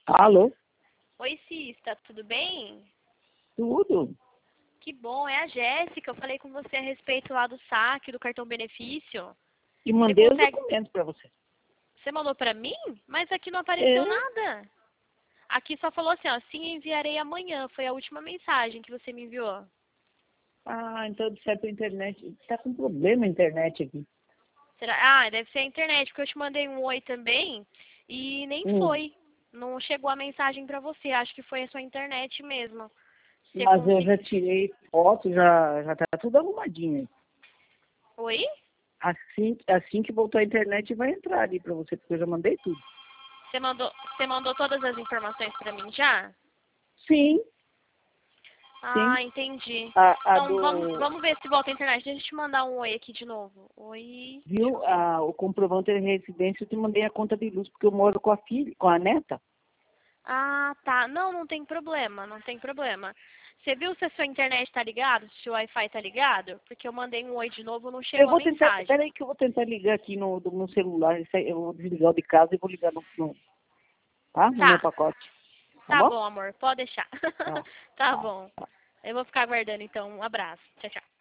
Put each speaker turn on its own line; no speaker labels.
Alô?
Oi, Cis, tá tudo bem?
Tudo?
Que bom, é a Jéssica. Eu falei com você a respeito lá do saque, do cartão benefício.
E
Você
mandei os
consegue...
documentos para você.
Você mandou pra mim? Mas aqui não apareceu
É?
nada. Aqui só falou assim, ó, sim, enviarei amanhã. Foi a última mensagem que você me enviou.
Ah, então de certo a internet. Tá com problema a internet aqui.
Será? Ah, deve ser a internet, porque eu te mandei um oi também e nem
Hum.
foi. Não chegou a mensagem pra você. Acho que foi a sua internet mesmo. Você
Mas eu já
conseguiu...
tirei foto, já tá tudo arrumadinho aí.
Oi?
Assim que voltar a internet vai entrar ali para você, porque eu já mandei tudo.
Você mandou todas as informações pra mim já?
Sim, sim.
Ah, entendi.
A
Então
do.
vamos ver se volta a internet. Deixa eu te mandar um oi aqui de novo. Oi, deixa eu
Viu?
ver.
O comprovante de residência eu te mandei a conta de luz, porque eu moro com a filha, com a neta.
Ah, tá. Não, não tem problema, não tem problema. Você viu se a sua internet tá ligado? Se o Wi-Fi tá ligado? Porque eu mandei um oi de novo, não
Eu
chegou a
vou tentar,
mensagem.
peraí que eu vou tentar ligar aqui no meu celular. Eu vou desligar o de casa e vou ligar tá? No meu
Tá,
pacote. Tá
tá
bom?
bom, amor, pode deixar.
Tá,
Tá
tá,
bom.
tá.
Eu vou ficar aguardando então. Um abraço. Tchau, tchau.